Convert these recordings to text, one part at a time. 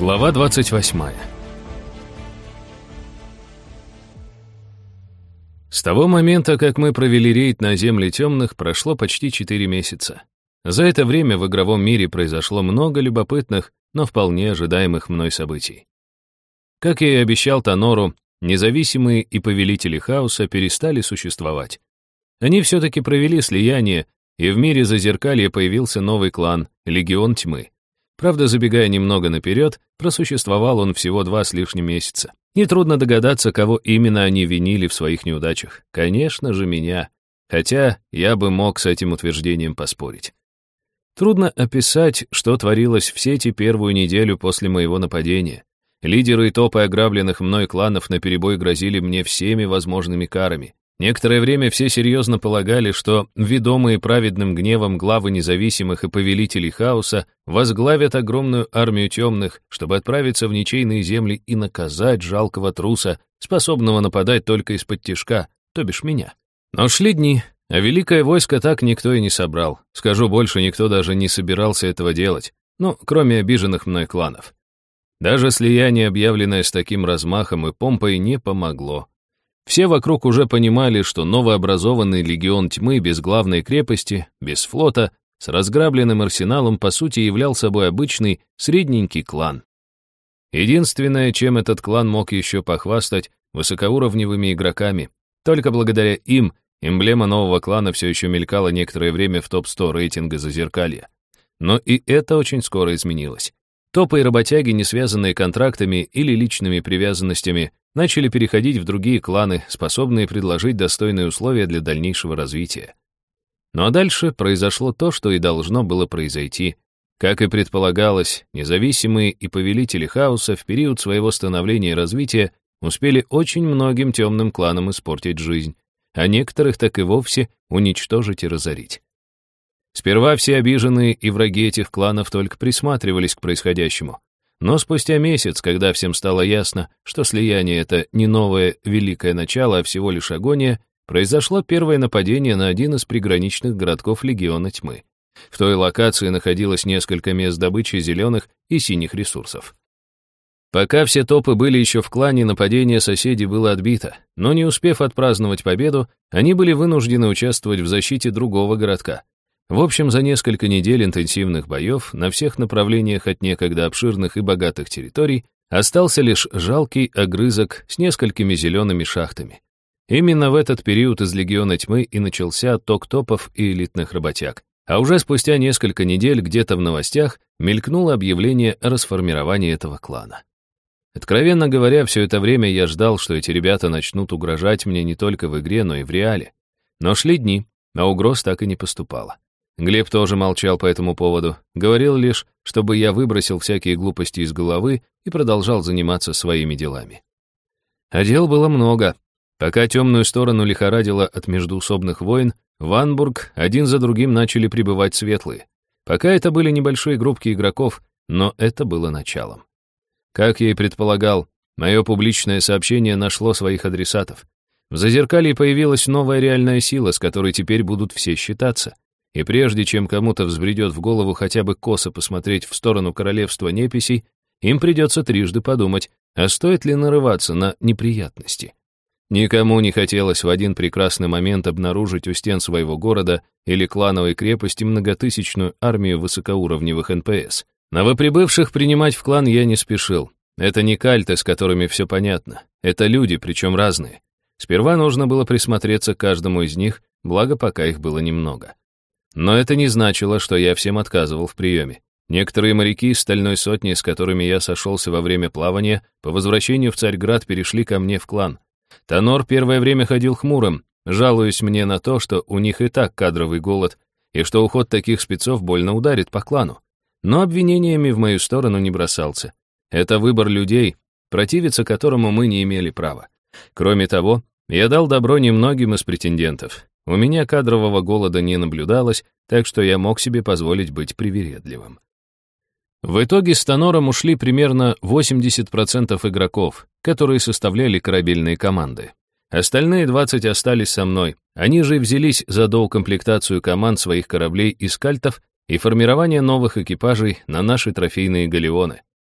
Глава 28. С того момента, как мы провели рейд на земли темных, прошло почти 4 месяца. За это время в игровом мире произошло много любопытных, но вполне ожидаемых мной событий. Как я и обещал Танору, независимые и повелители хаоса перестали существовать. Они все-таки провели слияние, и в мире Зазеркалья появился новый клан — Легион Тьмы. Правда, забегая немного наперед, просуществовал он всего 2 с лишним месяца. Нетрудно догадаться, кого именно они винили в своих неудачах. Конечно же, меня. Хотя я бы мог с этим утверждением поспорить. Трудно описать, что творилось в сети первую неделю после моего нападения. Лидеры и топы ограбленных мной кланов наперебой грозили мне всеми возможными карами. Некоторое время все серьезно полагали, что ведомые праведным гневом главы независимых и повелителей хаоса возглавят огромную армию темных, чтобы отправиться в ничейные земли и наказать жалкого труса, способного нападать только из-под тишка, то бишь меня. Но шли дни, а великое войско так никто и не собрал. Скажу больше, никто даже не собирался этого делать, кроме обиженных мной кланов. Даже слияние, объявленное с таким размахом и помпой, не помогло. Все вокруг уже понимали, что новообразованный легион тьмы без главной крепости, без флота, с разграбленным арсеналом, по сути, являл собой обычный средненький клан. Единственное, чем этот клан мог еще похвастать, высокоуровневыми игроками. Только благодаря им эмблема нового клана все еще мелькала некоторое время в топ-100 рейтинга Зазеркалья. Но и это очень скоро изменилось. Топы и работяги, не связанные контрактами или личными привязанностями, начали переходить в другие кланы, способные предложить достойные условия для дальнейшего развития. Ну а дальше произошло то, что и должно было произойти. Как и предполагалось, независимые и повелители хаоса в период своего становления и развития успели очень многим темным кланам испортить жизнь, а некоторых так и вовсе уничтожить и разорить. Сперва все обиженные и враги этих кланов только присматривались к происходящему. Но спустя месяц, когда всем стало ясно, что слияние — это не новое великое начало, а всего лишь агония, произошло первое нападение на один из приграничных городков Легиона Тьмы. В той локации находилось несколько мест добычи зеленых и синих ресурсов. Пока все топы были еще в клане, нападение соседей было отбито, но не успев отпраздновать победу, они были вынуждены участвовать в защите другого городка. В общем, за несколько недель интенсивных боев на всех направлениях от некогда обширных и богатых территорий остался лишь жалкий огрызок с несколькими зелеными шахтами. Именно в этот период из Легиона Тьмы и начался отток топов и элитных работяг. А уже спустя несколько недель где-то в новостях мелькнуло объявление о расформировании этого клана. Откровенно говоря, все это время я ждал, что эти ребята начнут угрожать мне не только в игре, но и в реале. Но шли дни, а угроз так и не поступало. Глеб тоже молчал по этому поводу, говорил лишь, чтобы я выбросил всякие глупости из головы и продолжал заниматься своими делами. А дел было много. Пока темную сторону лихорадило от междоусобных войн, в Анбург один за другим начали прибывать светлые. Пока это были небольшие группки игроков, но это было началом. Как я и предполагал, мое публичное сообщение нашло своих адресатов. В Зазеркалье появилась новая реальная сила, с которой теперь будут все считаться. И прежде чем кому-то взбредет в голову хотя бы косо посмотреть в сторону королевства неписей, им придется трижды подумать, а стоит ли нарываться на неприятности. Никому не хотелось в один прекрасный момент обнаружить у стен своего города или клановой крепости многотысячную армию высокоуровневых НПС. Новоприбывших принимать в клан я не спешил. Это не кальты, с которыми все понятно. Это люди, причем разные. Сперва нужно было присмотреться к каждому из них, благо пока их было немного. Но это не значило, что я всем отказывал в приеме. Некоторые моряки из Стальной Сотни, с которыми я сошелся во время плавания, по возвращению в Царьград перешли ко мне в клан. Танор первое время ходил хмурым, жалуясь мне на то, что у них и так кадровый голод, и что уход таких спецов больно ударит по клану. Но обвинениями в мою сторону не бросался. Это выбор людей, противиться которому мы не имели права. Кроме того, я дал добро немногим из претендентов. У меня кадрового голода не наблюдалось, так что я мог себе позволить быть привередливым. В итоге с Танором ушли примерно 80% игроков, которые составляли корабельные команды. Остальные 20 остались со мной. Они же взялись за доукомплектацию команд своих кораблей из кальтов и формирование новых экипажей на наши трофейные галеоны.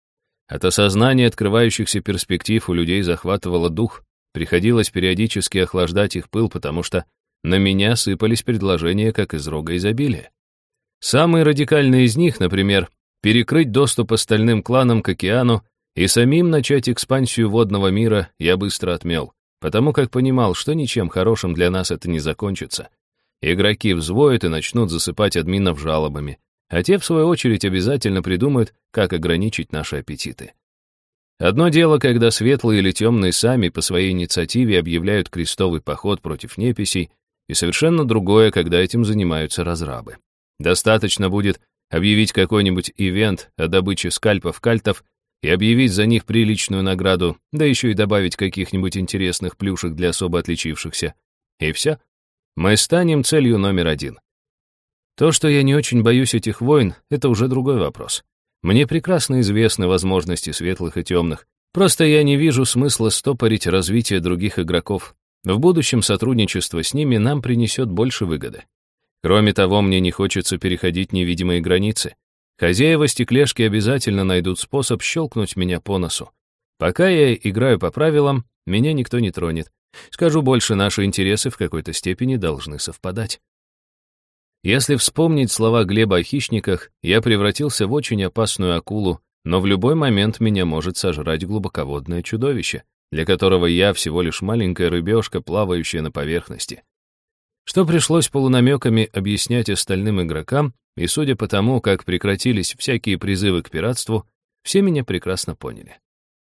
От осознания открывающихся перспектив у людей захватывало дух, приходилось периодически охлаждать их пыл, потому что на меня сыпались предложения, как из рога изобилия. Самые радикальные из них, например, перекрыть доступ остальным кланам к океану и самим начать экспансию водного мира, я быстро отмел, потому как понимал, что ничем хорошим для нас это не закончится. Игроки взвоют и начнут засыпать админов жалобами, а те, в свою очередь, обязательно придумают, как ограничить наши аппетиты. Одно дело, когда светлые или темные сами по своей инициативе объявляют крестовый поход против неписей, и совершенно другое, когда этим занимаются разрабы. Достаточно будет объявить какой-нибудь ивент о добыче скальпов кальтов и объявить за них приличную награду, да еще и добавить каких-нибудь интересных плюшек для особо отличившихся. И все. Мы станем целью номер один. То, что я не очень боюсь этих войн, это уже другой вопрос. Мне прекрасно известны возможности светлых и темных. Просто я не вижу смысла стопорить развитие других игроков. В будущем сотрудничество с ними нам принесет больше выгоды. Кроме того, мне не хочется переходить невидимые границы. Хозяева стеклешки обязательно найдут способ щелкнуть меня по носу. Пока я играю по правилам, меня никто не тронет. Скажу больше, наши интересы в какой-то степени должны совпадать. Если вспомнить слова Глеба о хищниках, я превратился в очень опасную акулу, но в любой момент меня может сожрать глубоководное чудовище, для которого я всего лишь маленькая рыбешка, плавающая на поверхности. Что пришлось полунамеками объяснять остальным игрокам, и судя по тому, как прекратились всякие призывы к пиратству, все меня прекрасно поняли.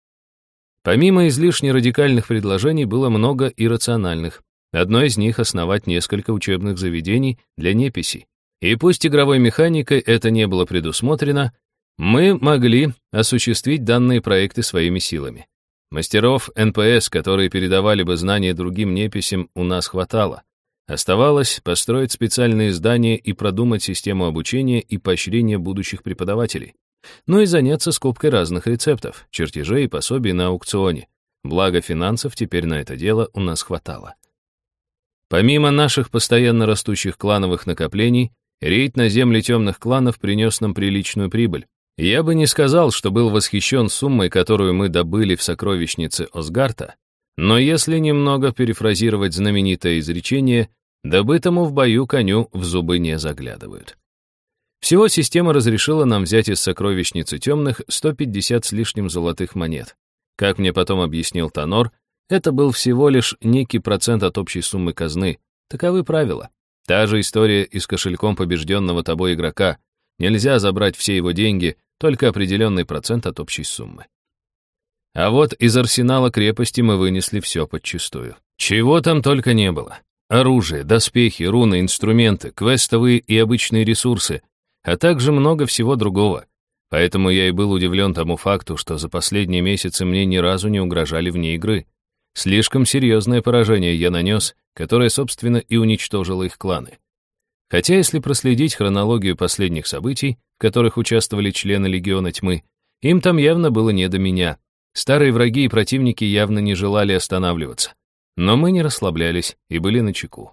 Помимо излишне радикальных предложений было много иррациональных. Одно из них — основать несколько учебных заведений для неписей. И пусть игровой механикой это не было предусмотрено, мы могли осуществить данные проекты своими силами. Мастеров НПС, которые передавали бы знания другим неписям, у нас хватало. Оставалось построить специальные здания и продумать систему обучения и поощрения будущих преподавателей. Ну и заняться скупкой разных рецептов, чертежей и пособий на аукционе. Благо финансов теперь на это дело у нас хватало. Помимо наших постоянно растущих клановых накоплений, рейд на земли темных кланов принес нам приличную прибыль. Я бы не сказал, что был восхищен суммой, которую мы добыли в сокровищнице Осгарта, но если немного перефразировать знаменитое изречение, добытому в бою коню в зубы не заглядывают. Всего система разрешила нам взять из сокровищницы темных 150 с лишним золотых монет. Как мне потом объяснил Танор, это был всего лишь некий процент от общей суммы казны. Таковы правила. Та же история и с кошельком побежденного тобой игрока. Нельзя забрать все его деньги, только определенный процент от общей суммы. А вот из арсенала крепости мы вынесли все подчистую. Чего там только не было. Оружие, доспехи, руны, инструменты, квестовые и обычные ресурсы, а также много всего другого. Поэтому я и был удивлен тому факту, что за последние месяцы мне ни разу не угрожали вне игры. Слишком серьезное поражение я нанес, которое, собственно, и уничтожило их кланы. Хотя, если проследить хронологию последних событий, в которых участвовали члены Легиона Тьмы, им там явно было не до меня. Старые враги и противники явно не желали останавливаться. Но мы не расслаблялись и были начеку.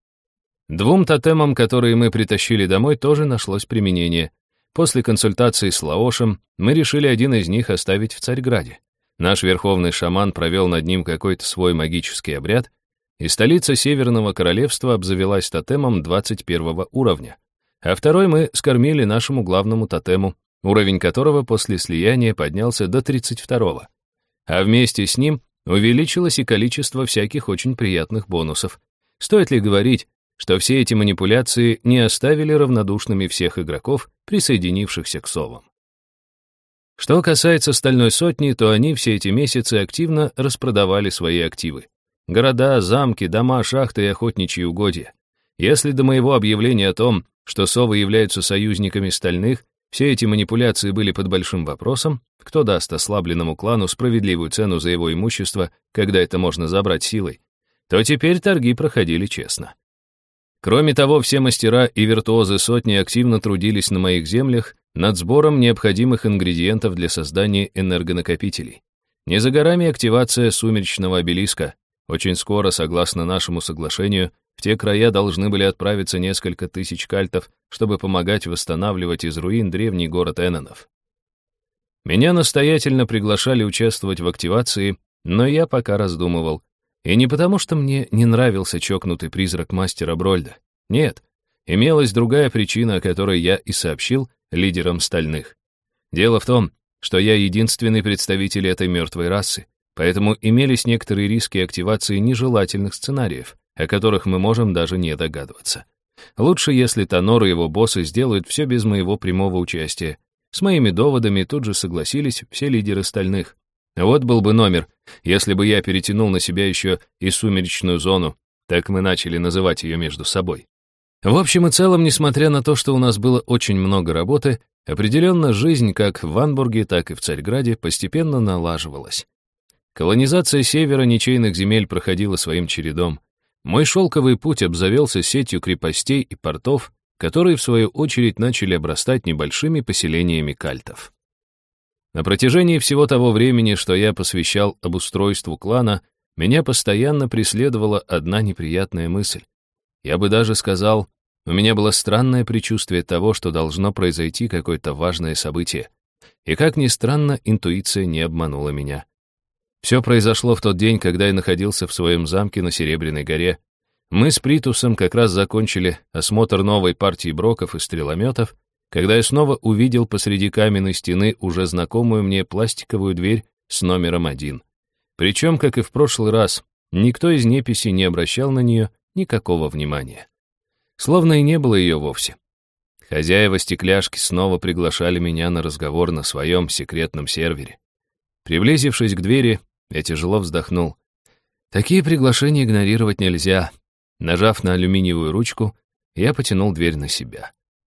2 тотемам, которые мы притащили домой, тоже нашлось применение. После консультации с Лаошем мы решили один из них оставить в Царьграде. Наш верховный шаман провел над ним какой-то свой магический обряд, и столица Северного Королевства обзавелась тотемом 21 уровня, а второй мы скормили нашему главному тотему, уровень которого после слияния поднялся до 32-го. А вместе с ним увеличилось и количество всяких очень приятных бонусов. Стоит ли говорить, что все эти манипуляции не оставили равнодушными всех игроков, присоединившихся к совам. Что касается Стальной Сотни, то они все эти месяцы активно распродавали свои активы. Города, замки, дома, шахты и охотничьи угодья. Если до моего объявления о том, что совы являются союзниками Стальных, все эти манипуляции были под большим вопросом, кто даст ослабленному клану справедливую цену за его имущество, когда это можно забрать силой, то теперь торги проходили честно. Кроме того, все мастера и виртуозы Сотни активно трудились на моих землях над сбором необходимых ингредиентов для создания энергонакопителей. Не за горами активация сумеречного обелиска. Очень скоро, согласно нашему соглашению, в те края должны были отправиться несколько тысяч кальтов, чтобы помогать восстанавливать из руин древний город Эннонов. Меня настоятельно приглашали участвовать в активации, но я пока раздумывал. И не потому, что мне не нравился чокнутый призрак мастера Брольда. Нет, имелась другая причина, о которой я и сообщил лидерам стальных. Дело в том, что я единственный представитель этой мертвой расы, поэтому имелись некоторые риски активации нежелательных сценариев, о которых мы можем даже не догадываться. Лучше, если Танор и его боссы сделают все без моего прямого участия. С моими доводами тут же согласились все лидеры стальных. Вот был бы номер, если бы я перетянул на себя еще и сумеречную зону, так мы начали называть ее между собой. В общем и целом, несмотря на то, что у нас было очень много работы, определенно жизнь как в Ванбурге, так и в Царьграде постепенно налаживалась. Колонизация севера ничейных земель проходила своим чередом. Мой шелковый путь обзавелся сетью крепостей и портов, которые, в свою очередь, начали обрастать небольшими поселениями кальтов. На протяжении всего того времени, что я посвящал обустройству клана, меня постоянно преследовала одна неприятная мысль. Я бы даже сказал, у меня было странное предчувствие того, что должно произойти какое-то важное событие. И, как ни странно, интуиция не обманула меня. Все произошло в тот день, когда я находился в своем замке на Серебряной горе. Мы с Притусом как раз закончили осмотр новой партии броков и стрелометов, когда я снова увидел посреди каменной стены уже знакомую мне пластиковую дверь с номером 1. Причем, как и в прошлый раз, никто из неписи не обращал на нее никакого внимания. Словно и не было ее вовсе. Хозяева стекляшки снова приглашали меня на разговор на своем секретном сервере. Приблизившись к двери, я тяжело вздохнул. Такие приглашения игнорировать нельзя. Нажав на алюминиевую ручку, я потянул дверь на себя.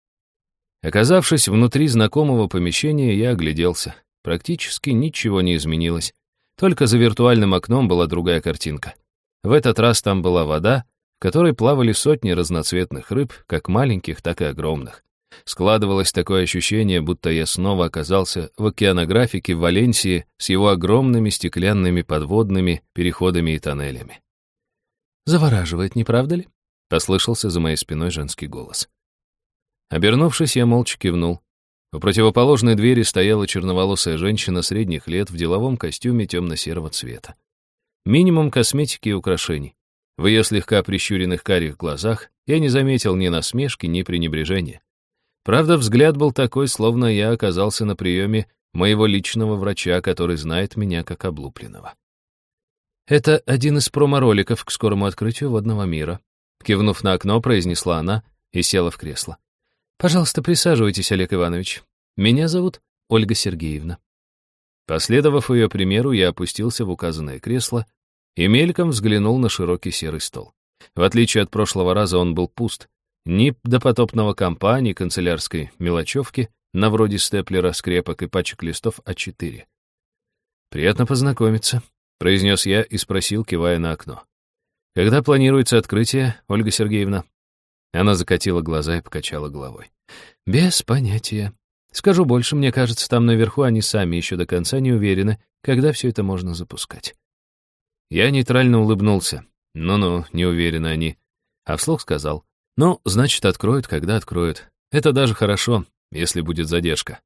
Оказавшись внутри знакомого помещения, я огляделся. Практически ничего не изменилось. Только за виртуальным окном была другая картинка. В этот раз там была вода, в которой плавали сотни разноцветных рыб, как маленьких, так и огромных. Складывалось такое ощущение, будто я снова оказался в океанографике в Валенсии с его огромными стеклянными подводными переходами и тоннелями. «Завораживает, не правда ли?» — послышался за моей спиной женский голос. Обернувшись, я молча кивнул. У противоположной двери стояла черноволосая женщина средних лет в деловом костюме темно-серого цвета. Минимум косметики и украшений. В ее слегка прищуренных карих глазах я не заметил ни насмешки, ни пренебрежения. Правда, взгляд был такой, словно я оказался на приеме моего личного врача, который знает меня как облупленного. «Это один из промо-роликов к скорому открытию водного мира», кивнув на окно, произнесла она и села в кресло. «Пожалуйста, присаживайтесь, Олег Иванович. Меня зовут Ольга Сергеевна». Последовав ее примеру, я опустился в указанное кресло и мельком взглянул на широкий серый стол. В отличие от прошлого раза он был пуст. Ни допотопного компа, ни канцелярской мелочевки, на вроде степлера, скрепок и пачек листов А4. «Приятно познакомиться», — произнес я и спросил, кивая на окно. «Когда планируется открытие, Ольга Сергеевна?» Она закатила глаза и покачала головой. «Без понятия. Скажу больше, мне кажется, там наверху они сами еще до конца не уверены, когда все это можно запускать». Я нейтрально улыбнулся. Ну-ну, не уверены они. А вслух сказал. «Ну, значит, откроют, когда откроют. Это даже хорошо, если будет задержка».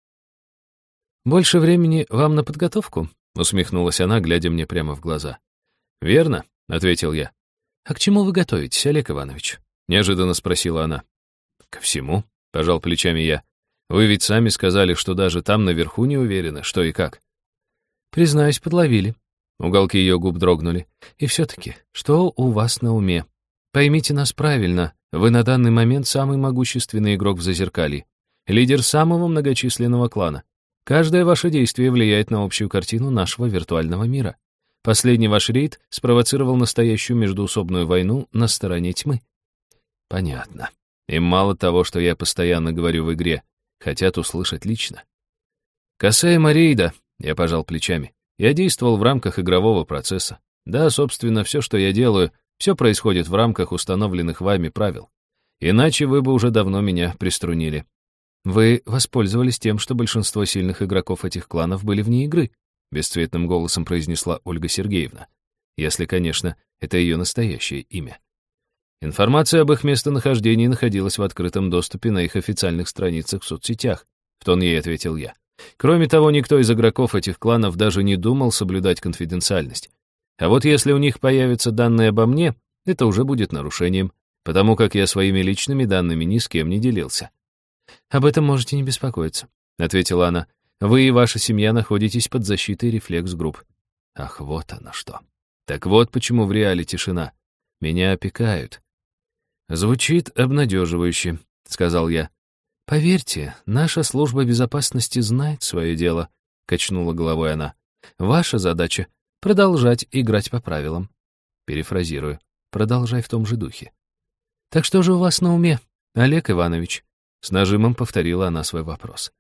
«Больше времени вам на подготовку?» — усмехнулась она, глядя мне прямо в глаза. «Верно», — ответил я. «А к чему вы готовитесь, Олег Иванович?» — неожиданно спросила она. «Ко всему», — пожал плечами я. «Вы ведь сами сказали, что даже там наверху не уверены, что и как». «Признаюсь, подловили». Уголки ее губ дрогнули. «И все-таки, что у вас на уме? Поймите нас правильно, вы на данный момент самый могущественный игрок в Зазеркалье, лидер самого многочисленного клана. Каждое ваше действие влияет на общую картину нашего виртуального мира. Последний ваш рейд спровоцировал настоящую междоусобную войну на стороне тьмы». «Понятно. Им мало того, что я постоянно говорю в игре, хотят услышать лично». «Касаемо рейда», — я пожал плечами, — «я действовал в рамках игрового процесса. Да, собственно, все, что я делаю, все происходит в рамках установленных вами правил. Иначе вы бы уже давно меня приструнили». «Вы воспользовались тем, что большинство сильных игроков этих кланов были вне игры», бесцветным голосом произнесла Ольга Сергеевна. Если, конечно, это ее настоящее имя. Информация об их местонахождении находилась в открытом доступе на их официальных страницах в соцсетях, в тон ей ответил я. Кроме того, никто из игроков этих кланов даже не думал соблюдать конфиденциальность. А вот если у них появятся данные обо мне, это уже будет нарушением, потому как я своими личными данными ни с кем не делился. «Об этом можете не беспокоиться», — ответила она. «Вы и ваша семья находитесь под защитой рефлекс-групп». Ах, вот оно что. Так вот почему в реале тишина. Меня опекают. «Звучит обнадеживающе», — сказал я. «Поверьте, наша служба безопасности знает свое дело», — качнула головой она. «Ваша задача — продолжать играть по правилам». Перефразирую. «Продолжай в том же духе». «Так что же у вас на уме, Олег Иванович?» С нажимом повторила она свой вопрос.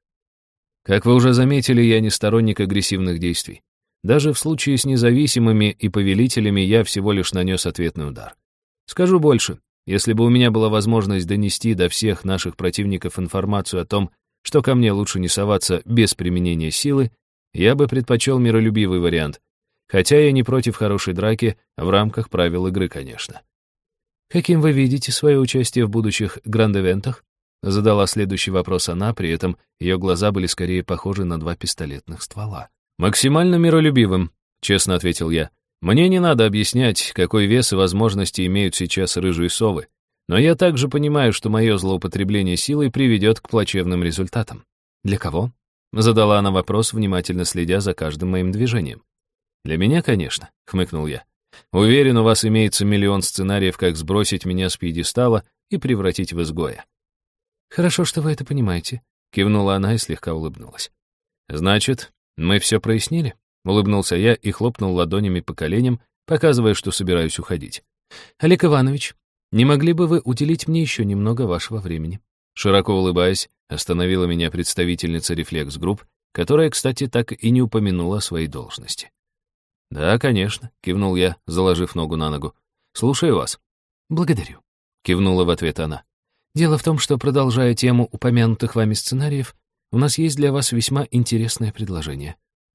Как вы уже заметили, я не сторонник агрессивных действий. Даже в случае с независимыми и повелителями я всего лишь нанес ответный удар. Скажу больше. Если бы у меня была возможность донести до всех наших противников информацию о том, что ко мне лучше не соваться без применения силы, я бы предпочел миролюбивый вариант. Хотя я не против хорошей драки, в рамках правил игры, конечно. «Каким вы видите свое участие в будущих гранд-эвентах?» Задала следующий вопрос она, при этом ее глаза были скорее похожи на два пистолетных ствола. «Максимально миролюбивым», — честно ответил я. «Мне не надо объяснять, какой вес и возможности имеют сейчас рыжие совы, но я также понимаю, что мое злоупотребление силой приведет к плачевным результатам». «Для кого?» — задала она вопрос, внимательно следя за каждым моим движением. «Для меня, конечно», — хмыкнул я. «Уверен, у вас имеется миллион сценариев, как сбросить меня с пьедестала и превратить в изгоя». «Хорошо, что вы это понимаете», — кивнула она и слегка улыбнулась. «Значит, мы все прояснили?» — улыбнулся я и хлопнул ладонями по коленям, показывая, что собираюсь уходить. «Олег Иванович, не могли бы вы уделить мне еще немного вашего времени?» Широко улыбаясь, остановила меня представительница рефлекс-групп, которая, кстати, так и не упомянула о своей должности. «Да, конечно», — кивнул я, заложив ногу на ногу. «Слушаю вас». «Благодарю», — кивнула в ответ она. «Дело в том, что, продолжая тему упомянутых вами сценариев, у нас есть для вас весьма интересное предложение».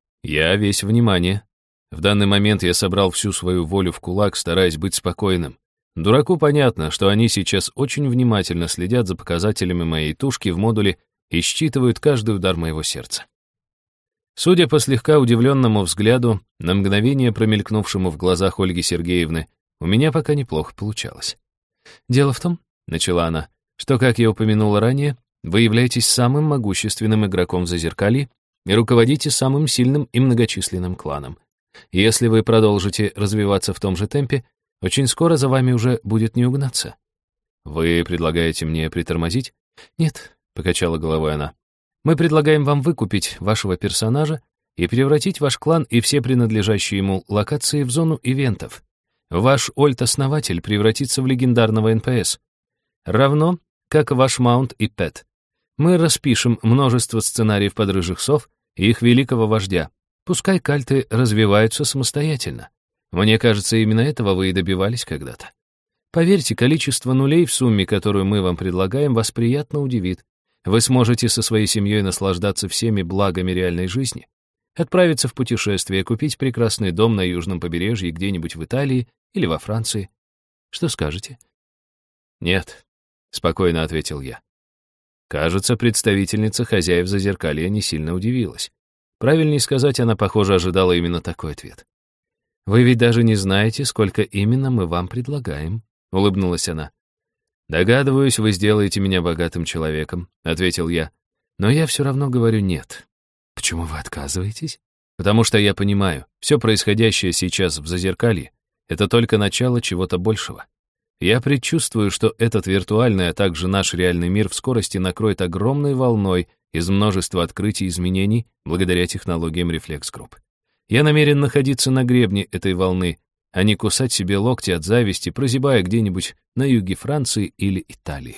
Я весь внимание. В данный момент я собрал всю свою волю в кулак, стараясь быть спокойным. Дураку понятно, что они сейчас очень внимательно следят за показателями моей тушки в модуле и считывают каждый удар моего сердца. Судя по слегка удивленному взгляду, на мгновение промелькнувшему в глазах Ольги Сергеевны, у меня пока неплохо получалось. «Дело в том, — начала она, — что, как я упомянула ранее, вы являетесь самым могущественным игроком в Зазеркалье и руководите самым сильным и многочисленным кланом. Если вы продолжите развиваться в том же темпе, очень скоро за вами уже будет не угнаться». «Вы предлагаете мне притормозить?» «Нет», — покачала головой она. «Мы предлагаем вам выкупить вашего персонажа и превратить ваш клан и все принадлежащие ему локации в зону ивентов. Ваш Ольт-основатель превратится в легендарного НПС. Равно, как ваш Маунт и Пэт. Мы распишем множество сценариев под рыжих сов и их великого вождя. Пускай кальты развиваются самостоятельно. Мне кажется, именно этого вы и добивались когда-то. Поверьте, количество нулей в сумме, которую мы вам предлагаем, вас приятно удивит. Вы сможете со своей семьей наслаждаться всеми благами реальной жизни, отправиться в путешествие, купить прекрасный дом на южном побережье где-нибудь в Италии или во Франции. Что скажете?» «Нет», — спокойно ответил я. Кажется, представительница хозяев Зазеркалья не сильно удивилась. Правильнее сказать, она, похоже, ожидала именно такой ответ. «Вы ведь даже не знаете, сколько именно мы вам предлагаем», — улыбнулась она. «Догадываюсь, вы сделаете меня богатым человеком», — ответил я. «Но я все равно говорю нет». «Почему вы отказываетесь?» «Потому что я понимаю, все происходящее сейчас в Зазеркалье — это только начало чего-то большего. Я предчувствую, что этот виртуальный, а также наш реальный мир в скорости накроет огромной волной из множества открытий и изменений благодаря технологиям рефлекс-групп. Я намерен находиться на гребне этой волны, а не кусать себе локти от зависти, прозябая где-нибудь на юге Франции или Италии».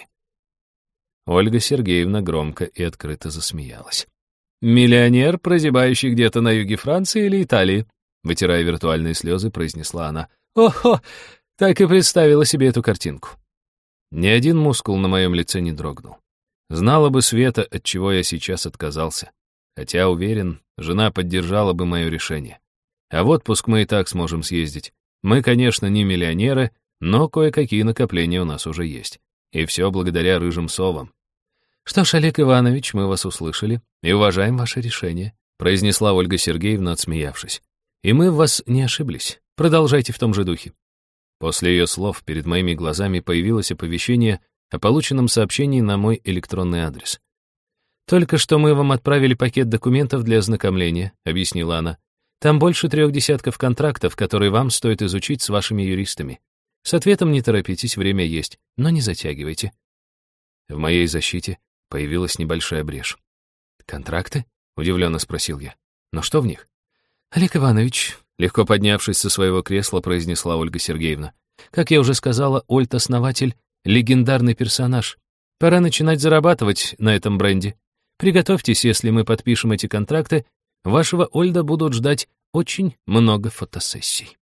Ольга Сергеевна громко и открыто засмеялась. «Миллионер, прозябающий где-то на юге Франции или Италии», вытирая виртуальные слезы, произнесла она. «Охо! Так и представила себе эту картинку». Ни один мускул на моем лице не дрогнул. Знала бы Света, от чего я сейчас отказался. Хотя, уверен, жена поддержала бы мое решение. А в отпуск мы и так сможем съездить. Мы, конечно, не миллионеры, но кое-какие накопления у нас уже есть. И все благодаря рыжим совам. «Что ж, Олег Иванович, мы вас услышали и уважаем ваше решение», произнесла Ольга Сергеевна, отсмеявшись. «И мы в вас не ошиблись. Продолжайте в том же духе». После ее слов перед моими глазами появилось оповещение о полученном сообщении на мой электронный адрес. «Только что мы вам отправили пакет документов для ознакомления», — объяснила она. «Там больше 3 десятков контрактов, которые вам стоит изучить с вашими юристами. С ответом не торопитесь, время есть, но не затягивайте». В моей защите появилась небольшая брешь. «Контракты?» — удивленно спросил я. «Но что в них?» «Олег Иванович», — легко поднявшись со своего кресла, произнесла Ольга Сергеевна. «Как я уже сказала, Ольт-основатель — легендарный персонаж. Пора начинать зарабатывать на этом бренде. Приготовьтесь, если мы подпишем эти контракты, вашего Ольда будут ждать очень много фотосессий».